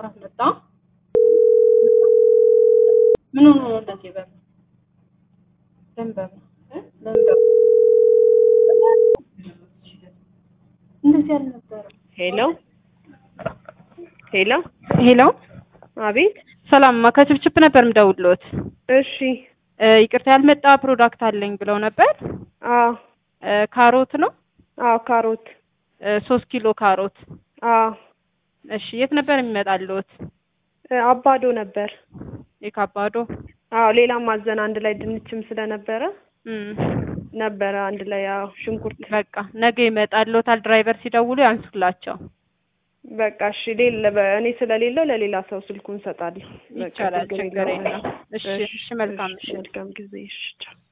ማብራት መጣ ምን ሆኖ ነው እንደዚህ በል ደንበር እንደዚህ አልነበረም ሄሎ ሄሎ ሄሎ አቤት ሰላም ከችፕችፕ ነበር ምደውልሎት እሺ ይቅርታ ያልመጣ ፕሮዳክት አለኝ ብለው ነበር አዎ ካሮት ነው አዎ ካሮት 3 ኪሎ ካሮት አዎ እሺ የት ነበር የሚመጣልዎት አባዶ ነበር የካባዶ አዎ ሌላም ማዘን አንድ ላይ ድንችም ስለነበረ ነበር አንድ ላይ ያው ሽንኩርት በቃ ነገ ይመጣልዎታል ድራይቨር ሲደውሉ ያንሱላቸው በቃ እሺ እኔ ስለሌለው ለሌላ ሰው ስልኩን ሰጣለሁ ይቻላል ችግር የለም እሺ መልካም ጊዜ እሺ